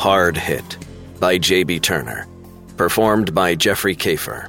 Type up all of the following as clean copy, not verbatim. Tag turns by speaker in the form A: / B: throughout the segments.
A: Hard Hit by J.B. Turner. Performed by Jeffrey Kafer.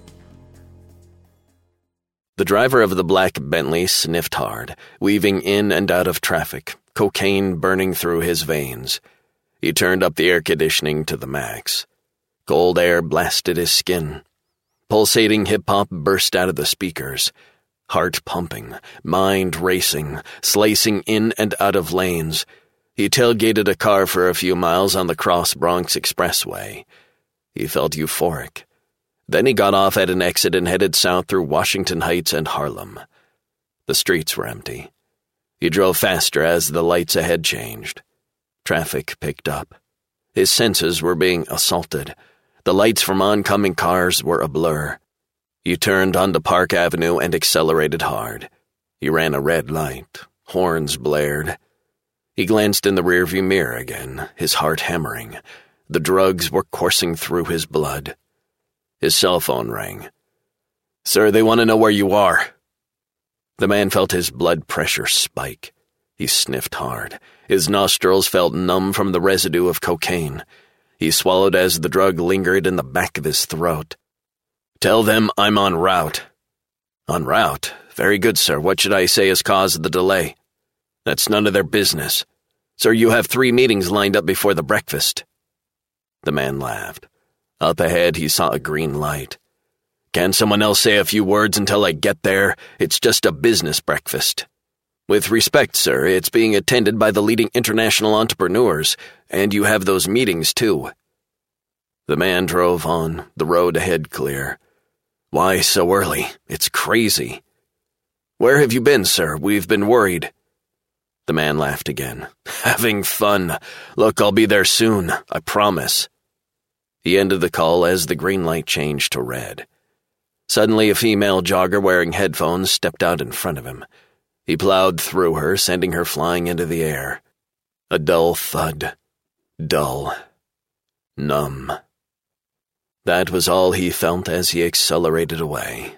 A: The driver of the black Bentley sniffed hard, weaving in and out of traffic, cocaine burning through his veins. He turned up the air conditioning to the max. Cold air blasted his skin. Pulsating hip-hop burst out of the speakers. Heart pumping, mind racing, slicing in and out of lanes. He tailgated a car for a few miles on the Cross Bronx Expressway. He felt euphoric. Then he got off at an exit and headed south through Washington Heights and Harlem. The streets were empty. He drove faster as the lights ahead changed. Traffic picked up. His senses were being assaulted. The lights from oncoming cars were a blur. He turned onto Park Avenue and accelerated hard. He ran a red light. Horns blared. He glanced in the rearview mirror again, his heart hammering. The drugs were coursing through his blood. His cell phone rang. "Sir, they want to know where you are." The man felt his blood pressure spike. He sniffed hard. His nostrils felt numb from the residue of cocaine. He swallowed as the drug lingered in the back of his throat. "Tell them I'm en route." "En route? Very good, sir. What should I say has caused the delay?" "That's none of their business. Sir, you have 3 meetings lined up before the breakfast." The man laughed. Up ahead, he saw a green light. "Can someone else say a few words until I get there? It's just a business breakfast." "With respect, sir, it's being attended by the leading international entrepreneurs, and you have those meetings, too." The man drove on, the road ahead clear. "Why so early? It's crazy." "Where have you been, sir? We've been worried." The man laughed again. "Having fun. Look, I'll be there soon, I promise." He ended the call as the green light changed to red. Suddenly, a female jogger wearing headphones stepped out in front of him. He plowed through her, sending her flying into the air. A dull thud. Dull. Numb. That was all he felt as he accelerated away.